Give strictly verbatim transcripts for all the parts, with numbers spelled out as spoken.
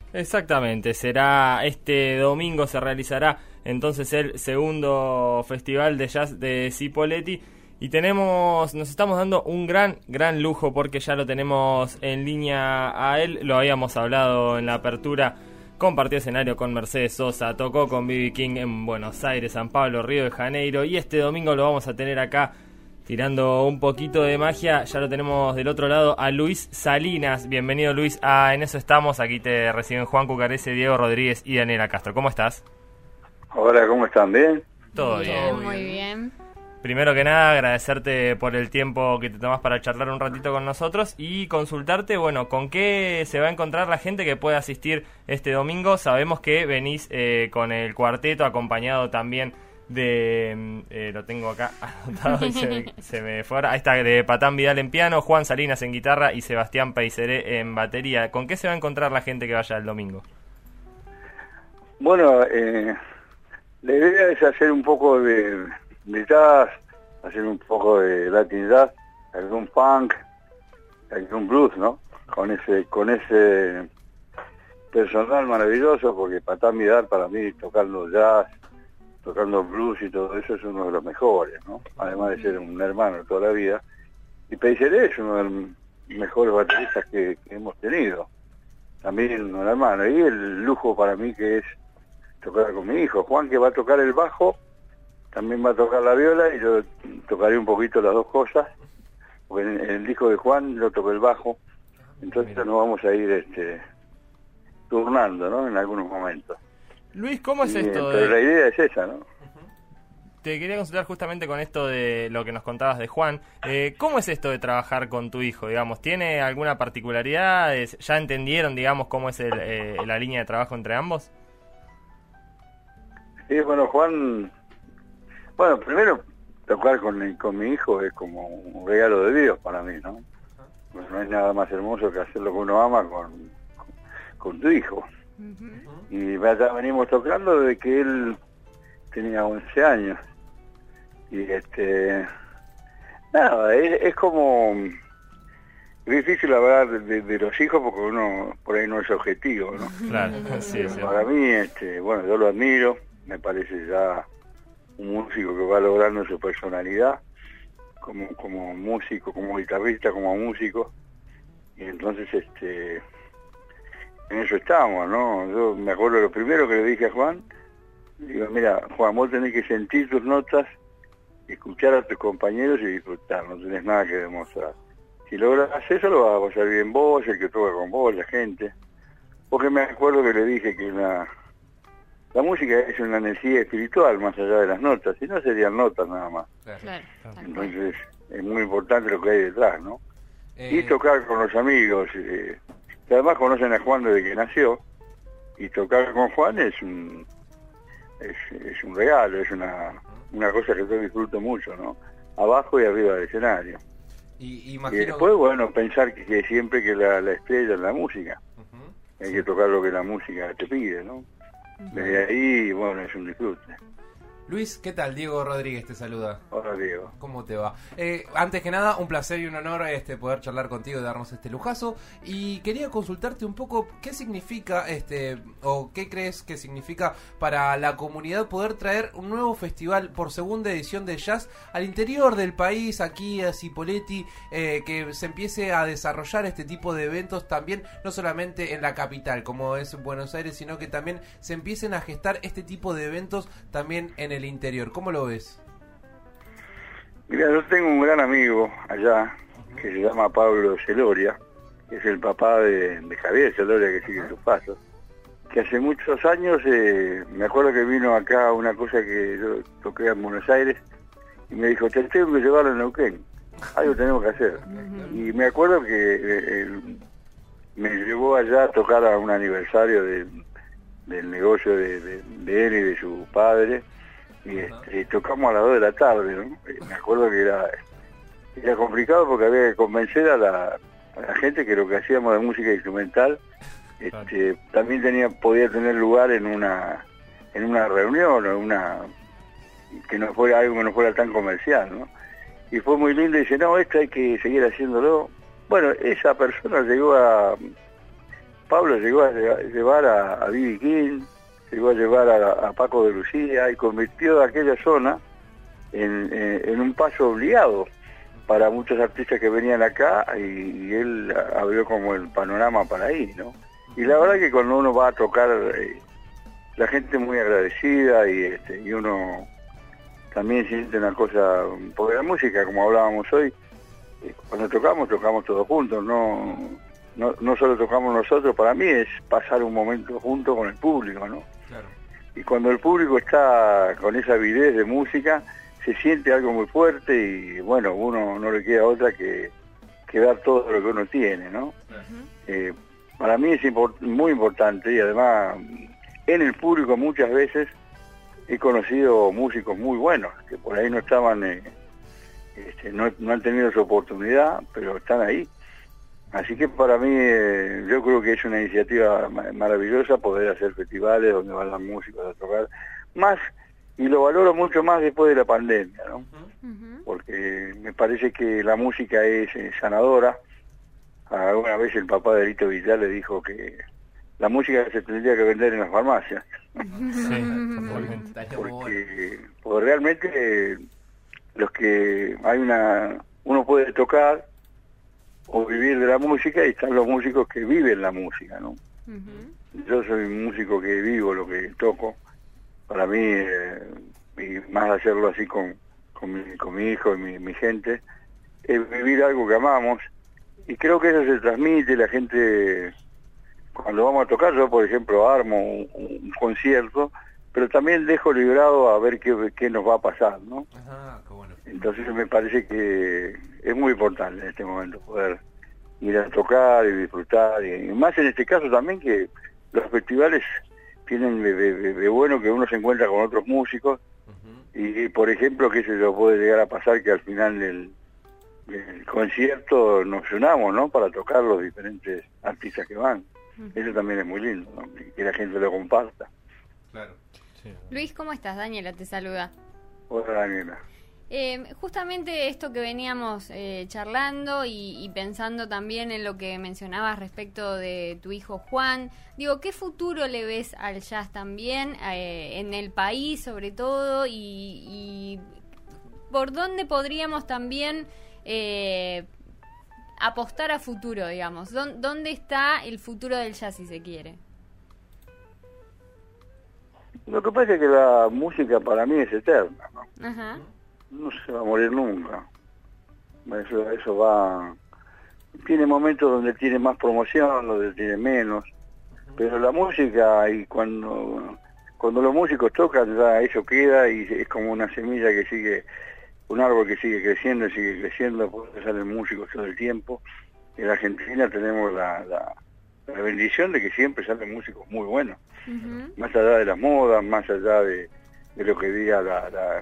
Exactamente, será este domingo, se realizará entonces el segundo festival de jazz de Cipolletti y tenemos, nos estamos dando un gran, gran lujo porque ya lo tenemos en línea a él, lo habíamos hablado en la apertura, compartió escenario con Mercedes Sosa, tocó con B B King en Buenos Aires, San Pablo, Río de Janeiro y este domingo lo vamos a tener acá tirando un poquito de magia. Ya lo tenemos del otro lado a Luis Salinas. Bienvenido, Luis, a En Eso Estamos. Aquí te reciben Juan Cucarese, Diego Rodríguez y Daniela Castro. ¿Cómo estás? Hola, ¿cómo están? ¿Bien? Todo bien, bien. muy bien. Primero que nada, agradecerte por el tiempo que te tomás para charlar un ratito con nosotros y consultarte, bueno, con qué se va a encontrar la gente que pueda asistir este domingo. Sabemos que venís eh, con el cuarteto, acompañado también de, eh, lo tengo acá anotado y se, se me fue ahora, ahí está, de Patán Vidal en piano, Juan Salinas en guitarra y Sebastián Peiseré en batería. ¿Con qué se va a encontrar la gente que vaya el domingo? Bueno, eh, la idea es hacer un poco de, de jazz, hacer un poco de latin jazz, algún punk, algún blues, ¿no? Con ese, con ese personal maravilloso, porque Patán Vidal para mí tocando jazz, tocando blues y todo eso es uno de los mejores, ¿no? Además de ser un hermano de toda la vida. Y Peiseré es uno de los mejores bateristas que, que hemos tenido. También un hermano. Y el lujo para mí que es tocar con mi hijo. Juan, que va a tocar el bajo, también va a tocar la viola y yo tocaré un poquito las dos cosas. Porque en, en el disco de Juan yo toco el bajo. Entonces nos vamos a ir este, turnando, ¿no? En algunos momentos. Luis, ¿cómo es y, esto? Pero de... la idea es esa, ¿no? Te quería consultar justamente con esto de lo que nos contabas de Juan. Eh, ¿Cómo es esto de trabajar con tu hijo? Digamos, ¿tiene alguna particularidad? ¿Ya entendieron, digamos, cómo es el, eh, la línea de trabajo entre ambos? Sí, bueno, Juan... Bueno, primero, tocar con, con mi hijo es como un regalo de Dios para mí, ¿no? Pues no hay nada más hermoso que hacer lo que uno ama con, con, con tu hijo. Uh-huh. Y ya venimos tocando desde que él tenía once años. Y este... Nada, es, es como... Es difícil hablar de, de, de los hijos porque uno por ahí no es objetivo, ¿no? Claro, sí, sí. Para mí, este, bueno, yo lo admiro, me parece ya un músico que va logrando su personalidad como, como músico, como guitarrista, como músico. Y entonces, este... en eso estamos, ¿no? Yo me acuerdo lo primero que le dije a Juan, digo, mira, Juan, vos tenés que sentir tus notas, escuchar a tus compañeros y disfrutar, no tenés nada que demostrar. Si logras eso, lo vas a pasar bien vos, el que toca con vos, la gente. Porque me acuerdo que le dije que la, la música es una energía espiritual más allá de las notas, si no serían notas nada más. Claro. Entonces, es muy importante lo que hay detrás, ¿no? Eh... Y tocar con los amigos, eh, que además conocen a Juan desde que nació, y tocar con Juan es un es, es un regalo, es una, una cosa que yo disfruto mucho, ¿no? Abajo y arriba del escenario. Y, y después, bueno, pensar que, que siempre que la, la estrella es la música. Uh-huh. Hay que tocar lo que la música te pide, ¿no? Uh-huh. Desde ahí, bueno, es un disfrute. Luis, ¿qué tal? Diego Rodríguez te saluda. Hola, Diego. ¿Cómo te va? Eh, antes que nada, un placer y un honor este poder charlar contigo y darnos este lujazo. Y quería consultarte un poco qué significa, este, o qué crees que significa para la comunidad poder traer un nuevo festival por segunda edición de jazz al interior del país, aquí a Cipolletti, eh, que se empiece a desarrollar este tipo de eventos también, no solamente en la capital, como es Buenos Aires, sino que también se empiecen a gestar este tipo de eventos también en el el interior. ¿Cómo lo ves? Mira, yo tengo un gran amigo allá que se llama Pablo Celoria, que es el papá de, de Javier Celoria, que sigue sus pasos, que hace muchos años, eh, me acuerdo que vino acá una cosa que yo toqué en Buenos Aires y me dijo, te tengo que llevarlo a Neuquén, algo tenemos que hacer. Y me acuerdo que eh, él me llevó allá a tocar a un aniversario de, del negocio de, de, de él y de su padre, y este, tocamos a las dos de la tarde, ¿no? Me acuerdo que era, era complicado porque había que convencer a la, a la gente que lo que hacíamos de música instrumental este, también tenía podía tener lugar en una en una reunión o una que no fuera algo que no fuera tan comercial, ¿no? Y fue muy lindo y dice, no, esto hay que seguir haciéndolo. Bueno, esa persona llegó a, Pablo llegó a llevar a, a B B King, llegó a llevar a, a Paco de Lucía y convirtió aquella zona en, en, en un paso obligado para muchos artistas que venían acá, y, y él abrió como el panorama para ahí, ¿no? Y la verdad que cuando uno va a tocar, eh, la gente es muy agradecida, y, este, y uno también siente una cosa, porque la música, como hablábamos hoy, eh, cuando tocamos, tocamos todos juntos, no, no, no solo tocamos nosotros. Para mí es pasar un momento junto con el público, ¿no? Claro. Y cuando el público está con esa avidez de música, se siente algo muy fuerte, y bueno, uno no le queda otra que, que dar todo lo que uno tiene, ¿no? Uh-huh. eh, para mí es import- muy importante, y además en el público muchas veces he conocido músicos muy buenos, que por ahí no estaban, eh, este, no, no han tenido su oportunidad, pero están ahí. Así que para mí, eh, yo creo que es una iniciativa ma- maravillosa poder hacer festivales donde van los músicos a tocar. Más, y lo valoro mucho más después de la pandemia, ¿no? Uh-huh. Porque me parece que la música es eh, sanadora. Alguna vez el papá de Lito Vitale le dijo que la música se tendría que vender en las farmacias. Sí, porque, porque, porque realmente eh, los que hay una uno puede tocar o vivir de la música, y están los músicos que viven la música, ¿no? Uh-huh. Yo soy un músico que vivo lo que toco. Para mí, eh, y más hacerlo así con, con, mi, con mi hijo y mi, mi gente, es vivir algo que amamos, y creo que eso se transmite. La gente, cuando vamos a tocar, yo por ejemplo armo un, un concierto, pero también dejo librado a ver qué, qué nos va a pasar, ¿no? Ajá, qué bueno. Entonces me parece que es muy importante en este momento poder ir a tocar y disfrutar, y, y más en este caso también que los festivales tienen de, de, de bueno que uno se encuentra con otros músicos. Uh-huh. y por ejemplo que se lo puede llegar a pasar que al final del, del concierto nos unamos, ¿no? Para tocar los diferentes artistas que van. Uh-huh. Eso también es muy lindo, ¿no? Que la gente lo comparta. Claro. Sí. Luis, ¿cómo estás? Daniela te saluda. Hola, Daniela. Eh, justamente esto que veníamos eh, charlando y, y pensando también en lo que mencionabas respecto de tu hijo Juan, digo, ¿qué futuro le ves al jazz también eh, en el país sobre todo, y, y por dónde podríamos también eh, apostar a futuro, digamos? ¿Dónde está el futuro del jazz, si se quiere? Lo que pasa es que la música para mí es eterna, ¿no? Ajá. No se va a morir nunca. Eso, eso va... Tiene momentos donde tiene más promoción, donde tiene menos. Pero la música, y cuando cuando los músicos tocan, ya eso queda, y es como una semilla que sigue, un árbol que sigue creciendo y sigue creciendo, porque salen músicos todo el tiempo. En la Argentina tenemos la, la, la bendición de que siempre salen músicos muy buenos. Uh-huh. Más allá de las modas, más allá de, de lo que diga la... la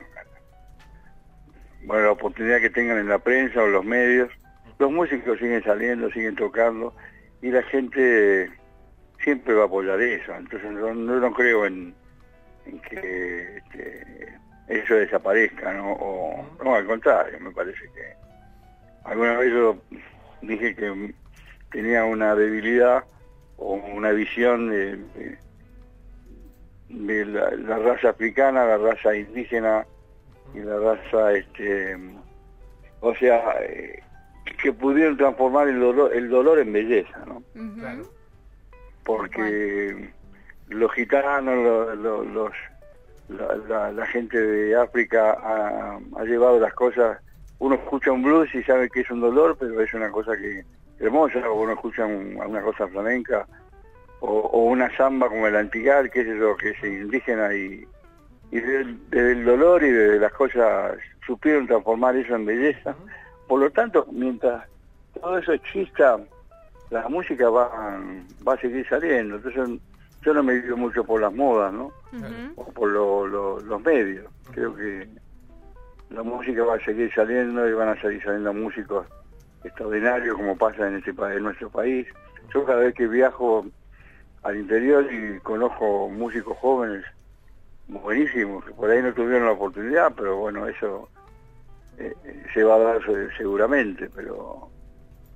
bueno, la oportunidad que tengan en la prensa o en los medios, los músicos siguen saliendo, siguen tocando, y la gente siempre va a apoyar eso. Entonces no, no, no creo en, en que este, eso desaparezca, ¿no? O, no, al contrario, me parece que alguna vez yo dije que tenía una debilidad o una visión de, de, de la, la raza africana, la raza indígena y la raza, este, o sea, eh, que pudieron transformar el dolor, el dolor en belleza, ¿no? Uh-huh. Claro. Porque bueno, los gitanos, los, los, los la, la, la gente de África ha, ha llevado las cosas. Uno escucha un blues y sabe que es un dolor, pero es una cosa que hermosa. O uno escucha un, una cosa flamenca o, o una samba como el antigal, que es lo que es indígena, y y desde, desde el dolor y desde las cosas supieron transformar eso en belleza. Por lo tanto, mientras todo eso exista, la música va, va a seguir saliendo. Entonces yo no me guío mucho por las modas, ¿no? Uh-huh. O por lo, lo, los medios. Uh-huh. Creo que la música va a seguir saliendo, y van a seguir saliendo músicos extraordinarios, como pasa en este en nuestro país. Yo cada vez que viajo al interior y conozco músicos jóvenes buenísimos, que por ahí no tuvieron la oportunidad, pero bueno, eso eh, se va a dar seguramente, pero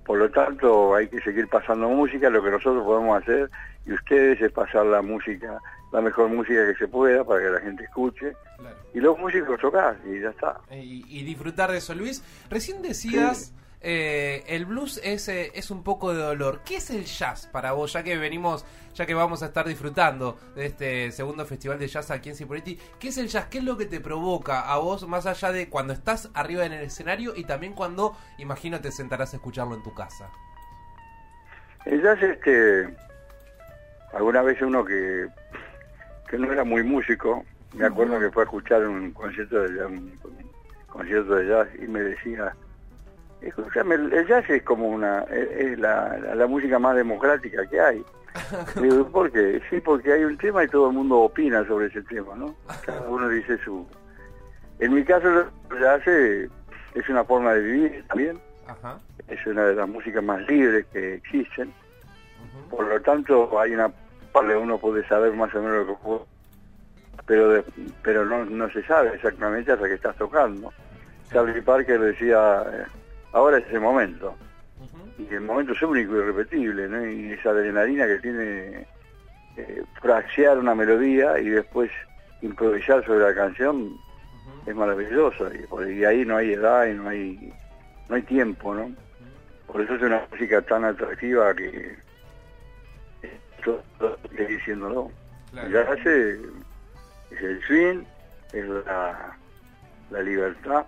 por lo tanto hay que seguir pasando música. Lo que nosotros podemos hacer y ustedes es pasar la música, la mejor música que se pueda para que la gente escuche. Claro. Y los músicos tocar y ya está. Y, y disfrutar de eso. Luis, recién decías, sí. eh, el blues es, eh, es un poco de dolor. ¿Qué es el jazz para vos? Ya que venimos, ya que vamos a estar disfrutando de este segundo festival de jazz aquí en Cipolletti, ¿qué es el jazz? ¿Qué es lo que te provoca a vos, más allá de cuando estás arriba en el escenario y también cuando, imagino, te sentarás a escucharlo en tu casa? El jazz, este, alguna vez uno que, que no era muy músico, me acuerdo que fue a escuchar un concierto de jazz, un concierto de jazz y me decía, escúchame, el jazz es como una, es, es la, la, la música más democrática que hay. Y digo, ¿por qué? Sí, porque hay un tema y todo el mundo opina sobre ese tema, ¿no? Cada uno dice su... En mi caso, el jazz es, es una forma de vivir también. Ajá. Es una de las músicas más libres que existen. Uh-huh. Por lo tanto, hay una parte uno puede saber más o menos lo que puede, pero de, pero no, no se sabe exactamente hasta que estás tocando. Charlie Parker decía, eh, ahora es ese momento. Uh-huh. Y el momento es único y irrepetible, ¿no? Y esa adrenalina que tiene eh, frasear una melodía y después improvisar sobre la canción, uh-huh, es maravilloso. Y, y ahí no hay edad y no hay, no hay tiempo, ¿no? Uh-huh. Por eso es una música tan atractiva que estoy diciéndolo. Claro. Ya hace... es el swing, es la, la libertad,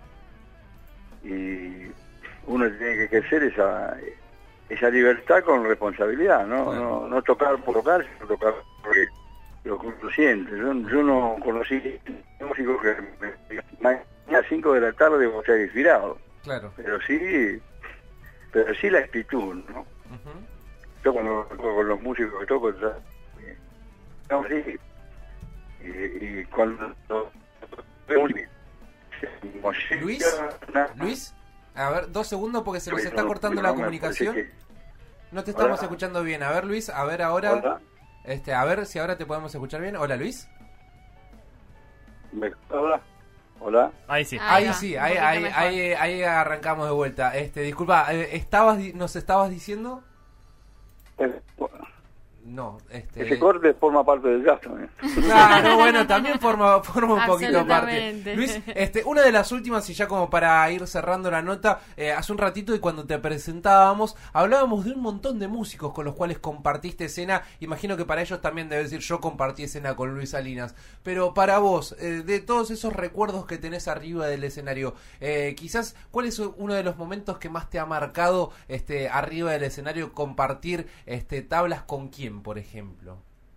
y uno tiene que ejercer esa esa libertad con responsabilidad, no claro. no, no tocar por tocar, sino tocar porque lo que uno siente. Yo, yo no conocí músicos que mañana a las cinco de la tarde vos estar inspirado, claro, pero sí pero sí la actitud, ¿no? Uh-huh. Yo cuando toco con los músicos que toco, ya, no, sí, y, y cuando Luis, Luis, a ver, dos segundos porque se nos está cortando la comunicación. No te estamos Hola. escuchando bien. A ver, Luis, a ver ahora. Hola. Este, a ver si ahora te podemos escuchar bien. Hola, Luis. Hola. Hola. Ahí sí. Ahí, ahí sí, ahí, ahí, ahí, ahí arrancamos de vuelta. Este, disculpa, estabas nos estabas diciendo. Eh, No, este... Ese corte forma parte del jazz también. Claro, bueno, también forma, forma un poquito parte. Luis, este, una de las últimas, y ya como para ir cerrando la nota, eh, hace un ratito y cuando te presentábamos, hablábamos de un montón de músicos con los cuales compartiste escena. Imagino que para ellos también debe decir, yo compartí escena con Luis Salinas. Pero para vos, eh, de todos esos recuerdos que tenés arriba del escenario, eh, quizás, ¿cuál es uno de los momentos que más te ha marcado este, arriba del escenario compartir este, tablas con quién, por ejemplo?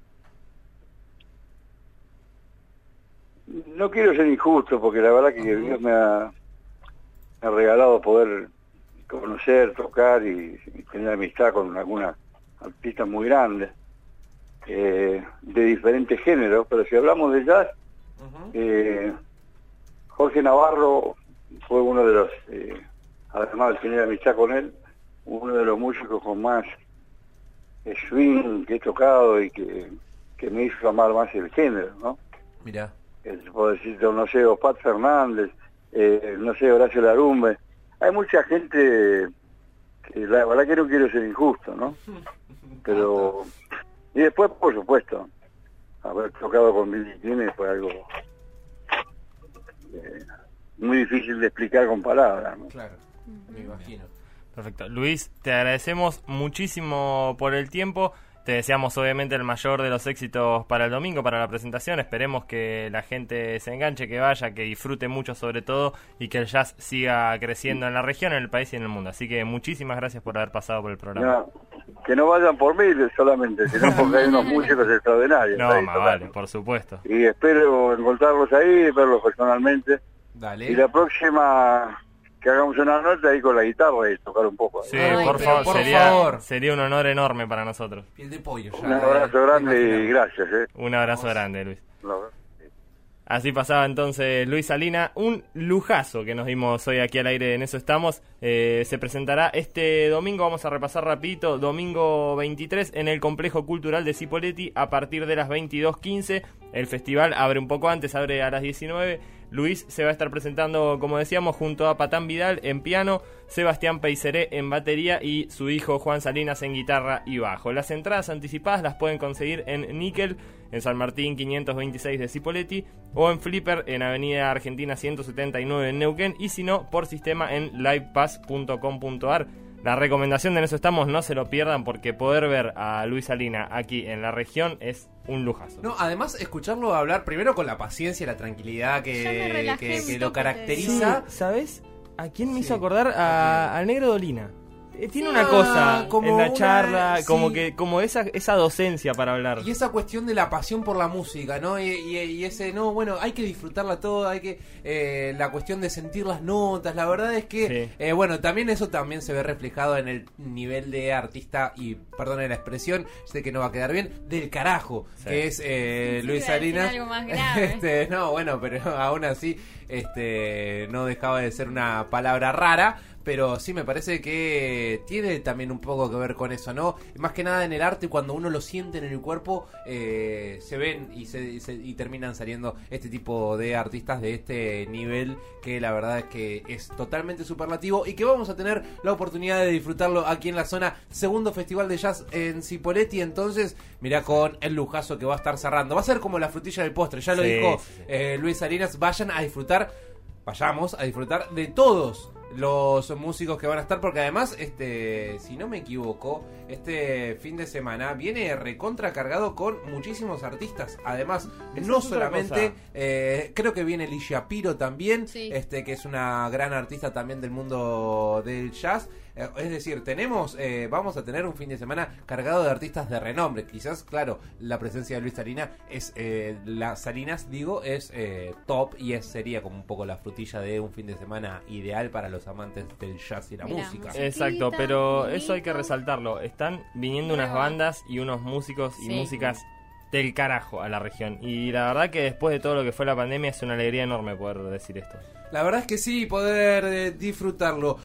No quiero ser injusto porque la verdad que uh-huh. Dios me ha, me ha regalado poder conocer, tocar y, y tener amistad con algunas artistas muy grandes eh, de diferentes géneros, pero si hablamos de jazz, uh-huh. eh, Jorge Navarro fue uno de los, eh, además de tener amistad con él, uno de los músicos con más swing que he tocado y que, que me hizo amar más el género, ¿no? Mirá. Eh, puedo decir, no sé, Ospat Fernández, eh, no sé, Horacio Larumbe. Hay mucha gente que la verdad que no quiero ser injusto, ¿no? Pero... Y después, por supuesto, haber tocado con Billy King fue algo eh, muy difícil de explicar con palabras, ¿no? Claro, me imagino. Perfecto. Luis, te agradecemos muchísimo por el tiempo. Te deseamos obviamente el mayor de los éxitos para el domingo, para la presentación. Esperemos que la gente se enganche, que vaya, que disfrute mucho sobre todo y que el jazz siga creciendo en la región, en el país y en el mundo. Así que muchísimas gracias por haber pasado por el programa. No, que no vayan por mí solamente, sino porque hay unos músicos extraordinarios. No, más vale, por supuesto. Y espero encontrarlos ahí, verlos personalmente. Dale. Y la próxima... que hagamos una nota ahí con la guitarra y tocar un poco. Sí, Ay, por, favor, por sería, favor. Sería un honor enorme para nosotros. Piel de pollo. Ya, un abrazo eh, grande y gracias. Eh. Un abrazo Vamos. grande, Luis. No. Así pasaba entonces Luis Salinas, un lujazo que nos dimos hoy aquí al aire, en eso estamos. Eh, se presentará este domingo, vamos a repasar rapidito, domingo veintitrés en el Complejo Cultural de Cipolletti a partir de las veintidós quince. El festival abre un poco antes, abre a las diecinueve. Luis se va a estar presentando, como decíamos, junto a Patán Vidal en piano, Sebastián Peiseré en batería y su hijo Juan Salinas en guitarra y bajo. Las entradas anticipadas las pueden conseguir en Níquel, en San Martín quinientos veintiséis de Cipolletti, o en Flipper en Avenida Argentina ciento setenta y nueve en Neuquén, y si no, por sistema en livepass punto com punto ar. La recomendación de En Eso Estamos, no se lo pierdan, porque poder ver a Luis Salina aquí en la región es un lujazo. No, además escucharlo hablar primero con la paciencia y la tranquilidad que, que, que lo caracteriza. Sí, ¿sabes? ¿A quién me Sí. hizo acordar? A, al Negro Dolina. Eh, Tiene Sí. una cosa como en la una- charla, sí. como que como esa esa docencia para hablar. Y esa cuestión de la pasión por la música, ¿no? Y, y- y ese, no, bueno, hay que disfrutarla toda, hay que... Eh, la cuestión de sentir las notas, la verdad es que... Sí. Eh, bueno, también eso también se ve reflejado en el nivel de artista, y perdone la expresión, sé que no va a quedar bien, del carajo, Sí. que es eh, Sí, Luis iba a decir Salinas. algo más grave. Este, no, bueno, pero aún así este, no dejaba de ser una palabra rara. Pero sí me parece que tiene también un poco que ver con eso, ¿no? Más que nada en el arte, cuando uno lo siente en el cuerpo, eh, se ven y, se, y, se- y terminan saliendo este tipo de artistas de este nivel, que la verdad es que es totalmente superlativo y que vamos a tener la oportunidad de disfrutarlo aquí en la zona. Segundo Festival de Jazz en Cipolletti, entonces, mirá con el lujazo que va a estar cerrando. Va a ser como la frutilla del postre, ya lo Sí, dijo sí, sí. eh, Luis Salinas. Vayan a disfrutar, vayamos a disfrutar de todos los músicos que van a estar, porque además, este, si no me equivoco, este fin de semana viene recontra cargado con muchísimos artistas. Además, Esa no es otra solamente, cosa. eh, creo que viene Ligia Piro también, Sí. este, que es una gran artista también del mundo del jazz. Eh, Es decir, tenemos, eh, vamos a tener un fin de semana cargado de artistas de renombre. Quizás, claro, la presencia de Luis Salinas es, eh, la Salinas, digo, es eh, top, y es, sería como un poco la frutilla de un fin de semana ideal para los amantes del jazz y la Mirá, música. música. Exacto, pero Bonito. eso hay que resaltarlo. Están viniendo unas Nueva. bandas y unos músicos y Sí. músicas del carajo a la región. Y la verdad que después de todo lo que fue la pandemia es una alegría enorme poder decir esto. La verdad es que sí, poder eh, disfrutarlo.